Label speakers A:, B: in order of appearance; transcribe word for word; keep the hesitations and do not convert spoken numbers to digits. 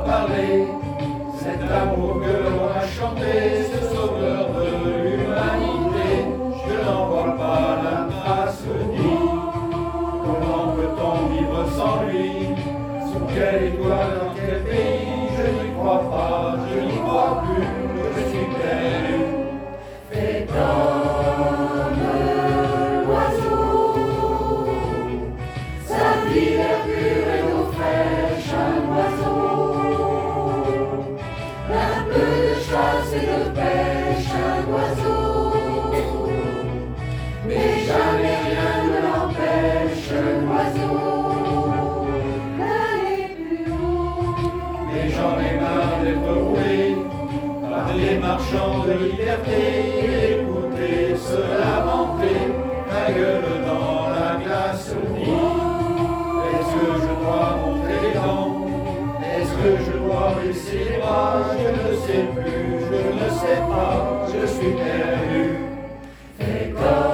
A: parler. Cet amour que l'on a chanté, ce sauveur de l'humanité, je n'en vois pas la trace ni. Comment peut-on vivre sans lui? Sous quelle étoile, dans quel pays? Je n'y crois pas, je n'y crois plus, je suis perdu.
B: Fais comme l'oiseau, sa vie est pure et d'eau fraîche, un oiseau. Un peu de chasse et de pêche, un oiseau. Mais jamais rien ne l'empêche, l'oiseau, d'aller plus haut.
A: Mais j'en ai marre d'être roulé par les marchands de liberté, écouter se lamenter, ma gueule dans la glace nid. Est-ce que je dois montrer les dents? Est-ce que je dois baisser les bras? Je ne sais plus, je ne sais pas, je suis perdu.
B: Fais comme